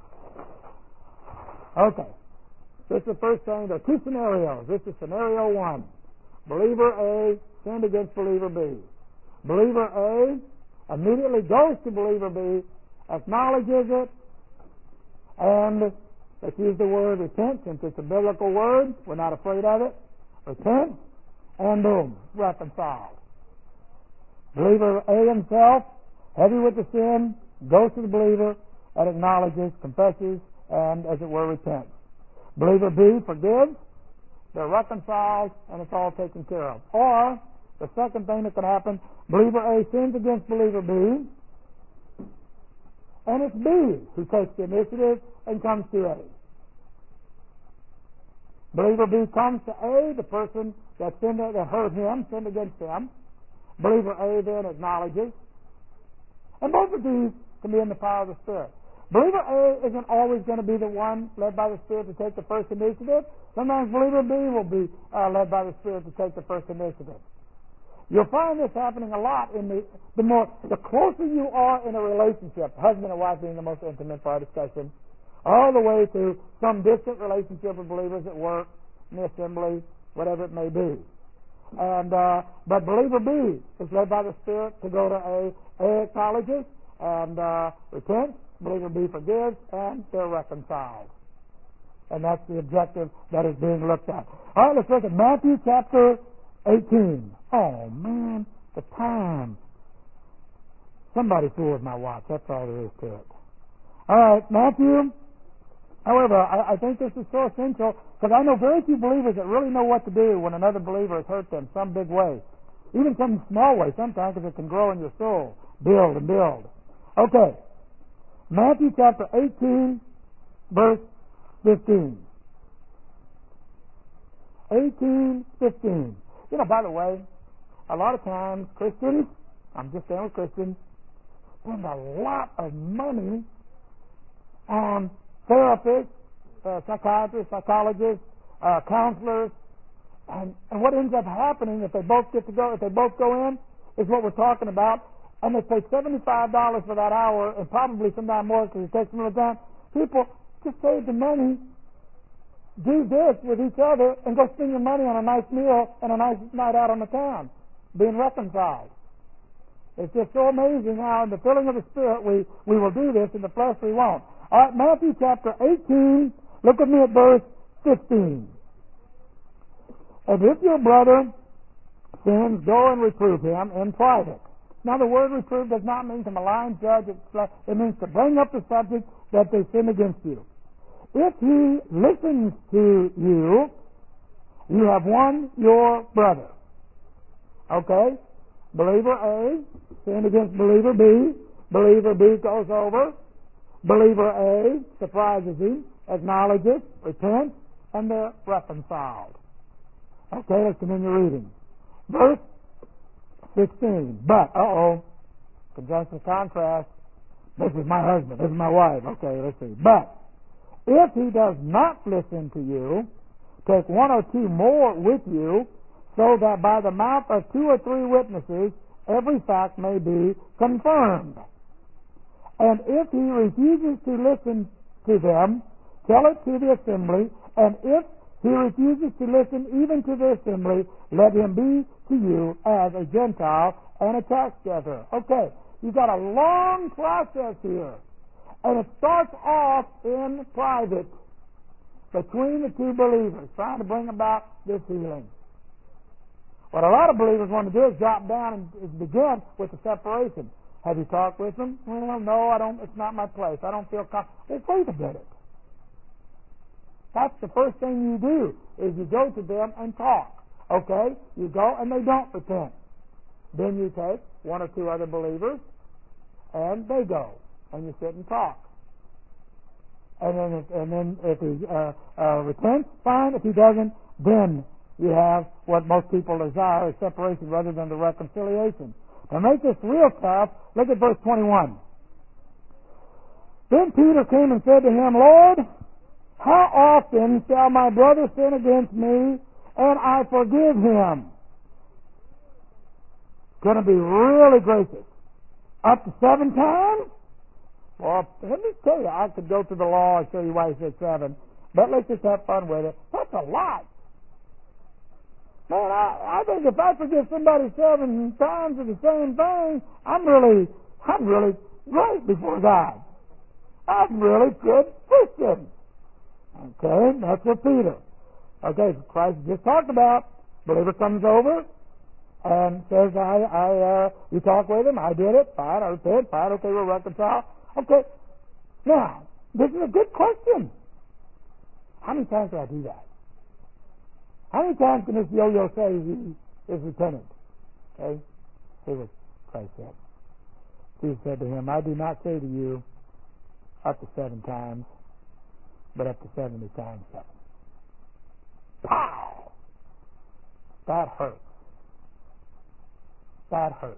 Okay, this is the first thing. There are two scenarios. This is scenario one. Believer A sinned against believer B. Believer A immediately goes to believer B, acknowledges it, and let's use the word repent since it's a biblical word. We're not afraid of it. Repent, and boom, reconciled. Believer A himself, heavy with the sin, goes to the believer and acknowledges, confesses, and as it were, repents. Believer B forgives, they're reconciled, and it's all taken care of. Or, the second thing that can happen, believer A sins against believer B, and it's B who takes the initiative and comes to A. Believer B comes to A, the person that sinned, that hurt him, sinned against him. Believer A then acknowledges. And both of these can be in the power of the Spirit. Believer A isn't always going to be the one led by the Spirit to take the first initiative. Sometimes believer B will be uh, led by the Spirit to take the first initiative. You'll find this happening a lot in the the more the closer you are in a relationship, husband and wife being the most intimate part of discussion, all the way to some distant relationship with believers at work, in the assembly, whatever it may be. And uh, but believer B is led by the Spirit to go to A. A acknowledges and uh, repents. Believer B forgives, and they're reconciled. And that's the objective that is being looked at. All right, let's look at Matthew chapter eighteen. Oh, man, the time. Somebody fooled my watch. That's all there is to it. All right, Matthew However, I, I think this is so essential because I know very few believers that really know what to do when another believer has hurt them some big way. Even some small way sometimes, because it can grow in your soul. Build and build. Okay. Matthew chapter eighteen, verse fifteen. eighteen, fifteen. You know, by the way, a lot of times Christians, I'm just saying with Christians, spend a lot of money on therapists, uh, psychiatrists, psychologists, uh, counselors, and, and what ends up happening if they both get to go, if they both go in, is what we're talking about, and they pay seventy-five dollars for that hour, and probably sometime more because it takes them a little time. People just save the money, do this with each other, and go spend your money on a nice meal and a nice night out on the town, being reconciled. It's just so amazing how in the filling of the Spirit we, we will do this, in the flesh we won't. All right, Matthew chapter eighteen, look with me at verse fifteen. And if your brother sins, go and reprove him in private. Now the word reprove does not mean to malign, judge, it means to bring up the subject that they sin against you. If he listens to you, you have won your brother. Okay? Believer A sinned against believer B. Believer B goes over. Believer A surprises him, acknowledges, repents, and they're reconciled. Okay, let's continue reading. Verse sixteen. But, uh-oh, conjunction contrast. This is my husband, this is my wife. Okay, let's see. But, if he does not listen to you, take one or two more with you, so that by the mouth of two or three witnesses every fact may be confirmed. And if he refuses to listen to them, tell it to the assembly, and if he refuses to listen even to the assembly, let him be to you as a Gentile and a tax gatherer. Okay, you've got a long process here. And it starts off in private between the two believers, trying to bring about this healing. What a lot of believers want to do is drop down and begin with the separation. Have you talked with them? Well, no, I don't. It's not my place. I don't feel comfortable. Well, wait a minute. That's the first thing you do, is you go to them and talk. Okay? You go and they don't repent. Then you take one or two other believers and they go. And you sit and talk. And then if, and then if he uh, uh, repents, fine. If he doesn't, then you have what most people desire, is separation rather than the reconciliation. To make this real tough, look at verse twenty-one. Then Peter came and said to him, Lord, how often shall my brother sin against me and I forgive him? Going to be really gracious. Up to seven times? Well, let me tell you, I could go to the law and show you why he said seven, but let's just have fun with it. That's a lot. Man, I, I think if I forgive somebody seven times for the same thing, I'm really, I'm really right before God. I'm really good Christian. Okay, that's what Peter. Okay, Christ just talked about. Believer comes over and says, I, I, uh, you talk with him, I did it, fine, I repent, fine, okay, we'll reconcile. Okay, now, this is a good question. How many times do I do that? How many times can this yo-yo say he is repentant? Okay, see what Christ said. Jesus said to him, I do not say to you up to seven times, but up to seventy times seven. Pow! That hurts. That hurts.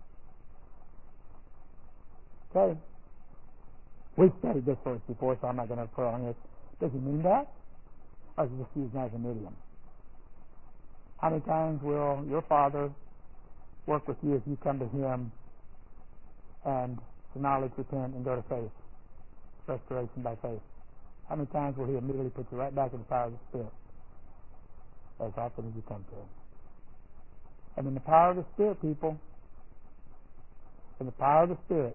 Okay. We've studied this verse before, so I'm not going to prolong it. Does he mean that? Or is he just using it as an idiom? How many times will your Father work with you if you come to him and acknowledge, repent, and go to faith? Restoration by faith. How many times will he immediately put you right back in the power of the Spirit? As often as you come to him. And in the power of the Spirit, people, in the power of the Spirit,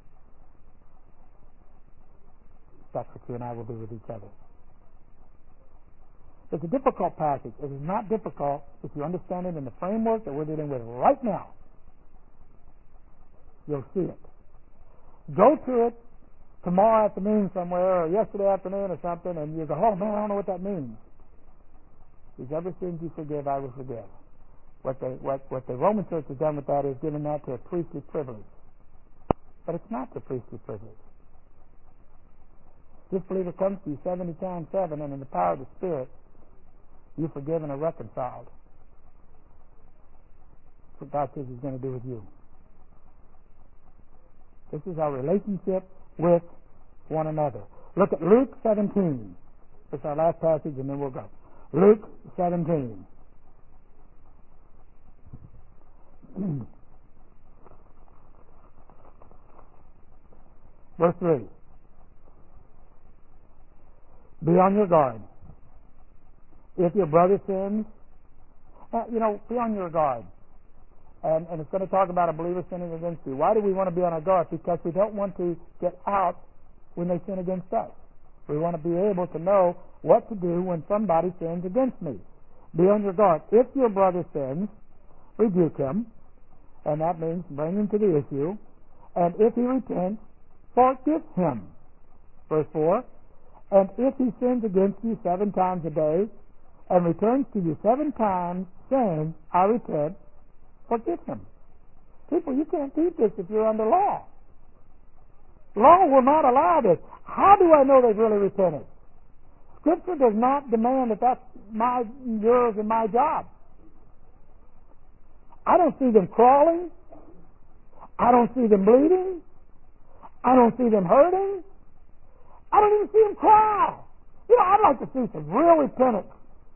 that's what you and I will do with each other. It's a difficult passage. It is not difficult if you understand it in the framework that we're dealing with right now. You'll see it. Go to it tomorrow afternoon somewhere, or yesterday afternoon or something, and you go, oh man, I don't know what that means. These other sins you forgive, I will forgive. What, they, what, what the Roman Church has done with that is given that to a priestly privilege. But it's not the priestly privilege. This believer comes to you seventy times seven, and in the power of the Spirit, you're forgiven or reconciled. That's what God says He's going to do with you. This is our relationship with one another. Look at Luke seventeen. It's our last passage, and then we'll go. Luke seventeen. Verse three. Be on your guard. If your brother sins, uh, you know, be on your guard. And, and it's going to talk about a believer sinning against you. Why do we want to be on our guard? Because we don't want to get out when they sin against us. We want to be able to know what to do when somebody sins against me. Be on your guard. If your brother sins, rebuke him, and that means bring him to the issue. And if he repents, forgive him. Verse four. And if he sins against you seven times a day, and returns to you seven times, saying, I repent, forgive him. People, you can't teach this if you're under law. Law will not allow this. How do I know they've really repented? Scripture does not demand that that's my, yours, and my job. I don't see them crawling. I don't see them bleeding. I don't see them hurting. I don't even see them cry. You know, I'd like to see some real repentance.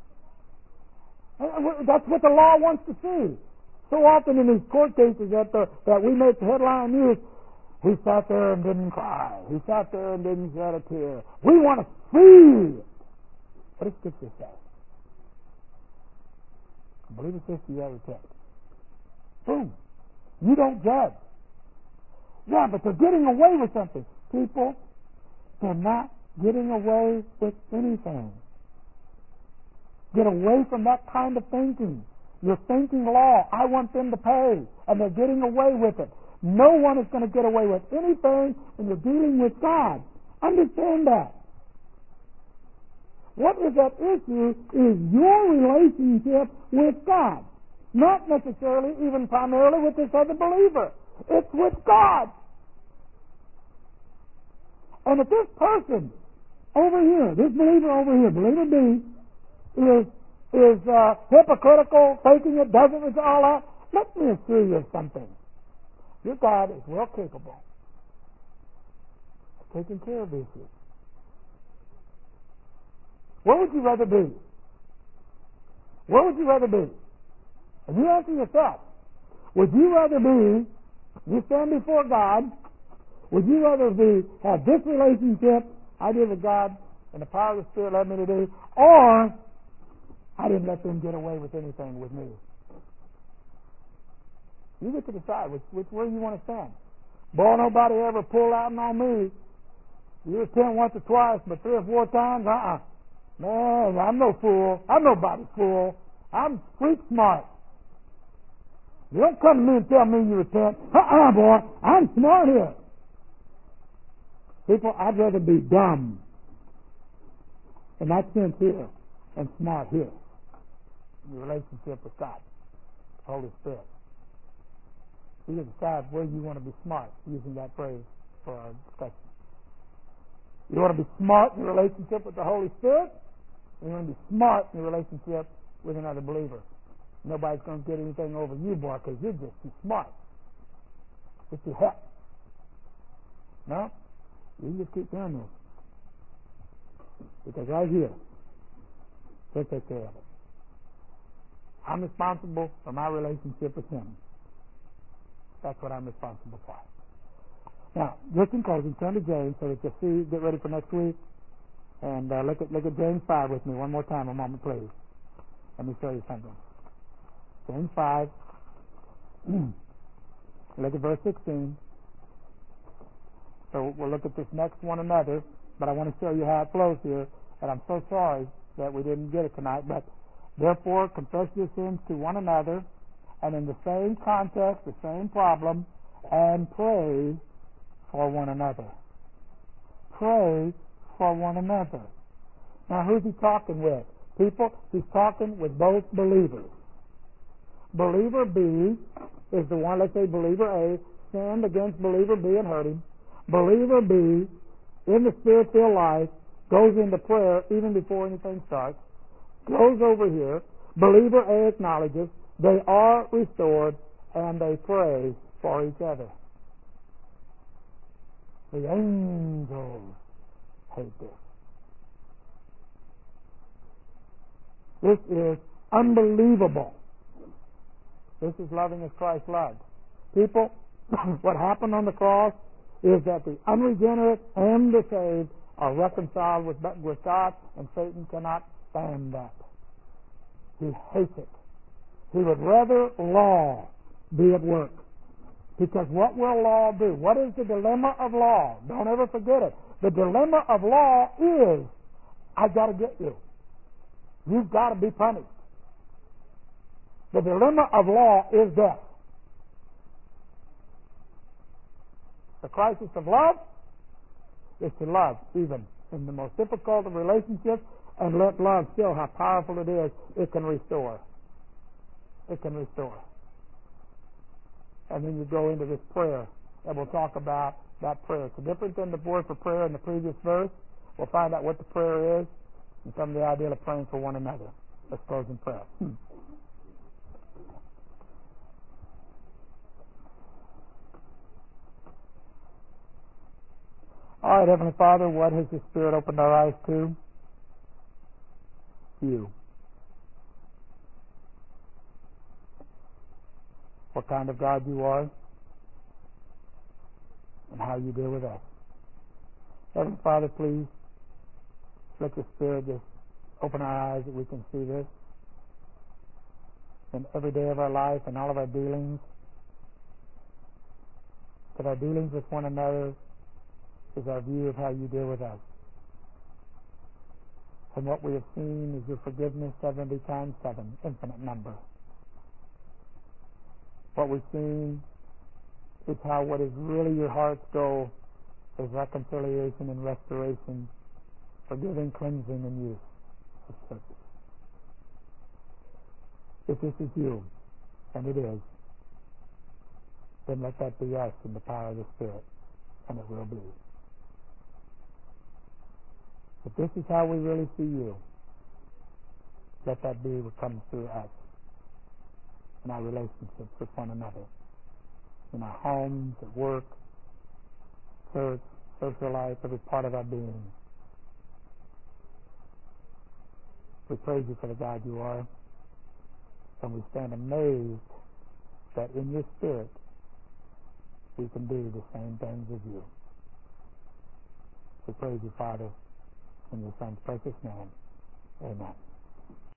That's what the law wants to see. So often in these court cases that the, that we make the headline news, he sat there and didn't cry. He sat there and didn't shed a tear. We want to see. What does Scripture say? I believe it says you have repent. Boom. You don't judge. Yeah, but they're getting away with something. People, they're not getting away with anything. Get away from that kind of thinking. You're thinking law. I want them to pay. And they're getting away with it. No one is going to get away with anything when you're dealing with God. Understand that. What is at issue is your relationship with God. Not necessarily, even primarily, with this other believer. It's with God. And if this person over here, this believer over here, believer B, is is uh, hypocritical, faking it, doesn't it, all that, let me assure you of something. Your God is well capable of taking care of issues. Where would you rather be? Where would you rather be? And you answer yourself. Would you rather be, you stand before God, would you rather be, have this relationship I did with God and the power of the Spirit led me to do, or I didn't let them get away with anything with me? You get to decide which, which way you want to stand. Boy, nobody ever pulled out on me. You repent once or twice, but three or four times, uh-uh. Man, I'm no fool. I'm nobody's fool. I'm street smart. You don't come to me and tell me you repent. Uh-uh, boy. I'm smart here. People, I'd rather be dumb in that sense here and smart here in your relationship with God, the Holy Spirit. You can decide where you want to be smart using that phrase for our discussion. You want to be smart in your relationship with the Holy Spirit, or you want to be smart in your relationship with another believer. Nobody's going to get anything over you, boy, because you're just too smart. Just too hep. No? You can just keep doing this. Because right here, he'll take care of it. I'm responsible for my relationship with him. That's what I'm responsible for. Now, just in closing, turn to James so that you'll see, get ready for next week. And uh, look at look at James five with me one more time, a moment, please. Let me show you something. James five. Look at verse sixteen. So we'll look at this next one another, but I want to show you how it flows here. And I'm so sorry that we didn't get it tonight. But therefore, confess your sins to one another, and in the same context, the same problem, and pray for one another. pray for one another. Now, who's he talking with? People, he's talking with both believers. Believer B is the one, let's say believer A, sinned against believer B and hurt him. Believer B, in the spirit-filled life, goes into prayer even before anything starts, goes over here. Believer A acknowledges, they are restored, and they pray for each other. The angels hate this. This is unbelievable. This is loving as Christ loved. People, what happened on the cross is that the unregenerate and the saved are reconciled with, with God, and Satan cannot stand that. He hates it. He would rather law be at work. Because what will law do? What is the dilemma of law? Don't ever forget it. The dilemma of law is, I've got to get you. You've got to be punished. The dilemma of law is death. The crisis of love is to love even in the most difficult of relationships, and let love show how powerful it is. It can restore. It can restore. And then you go into this prayer, and we'll talk about that prayer. It's different than the word for prayer in the previous verse. We'll find out what the prayer is and some of the idea of praying for one another. Let's close in prayer. Hmm. All right, Heavenly Father, what has the Spirit opened our eyes to? You. What kind of God you are, and how you deal with us. Heavenly Father, please let the Spirit just open our eyes that we can see this in every day of our life and all of our dealings, that our dealings with one another is our view of how you deal with us. And what we have seen is your forgiveness seventy times seven, infinite number. What we've seen is how what is really your heart's goal is reconciliation and restoration, forgiving, cleansing, and use of service. If this is you, and it is, then let that be us in the power of the Spirit, and it will be. If this is how we really see you, let that be what comes through us in our relationships with one another, in our homes, at work, church, social life, every part of our being. We praise you for the God you are, and we stand amazed that in your Spirit we can do the same things as you. We praise you, Father, in your Son's precious name. Amen.